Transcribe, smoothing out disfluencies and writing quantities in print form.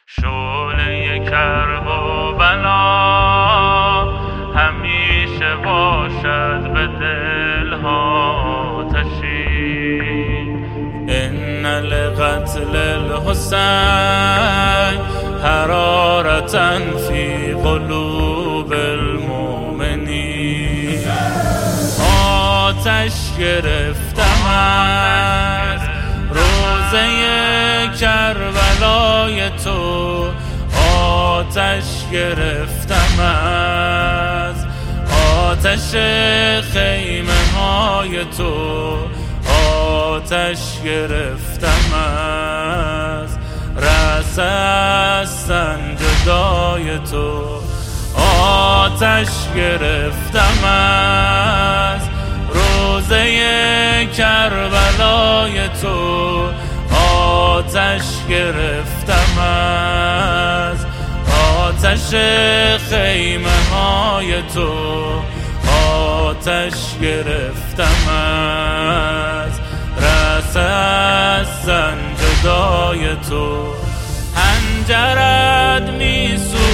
شعله کرب و بلا همیشه باشد به دلها آتشی. ان لقتل الحسین حرارة فی قلوب المؤمنین. آتش گرفتم از روزه کربلای تو، آتش گرفتم از آتش خیمه های تو، آتش گرفتم از رأس سنجدای تو، آتش گرفتم از روزه کربلای تو، آتش گرفتم از آتش خیمه های تو، آتش گرفتم از رأس سنجدای تو. حنجرت می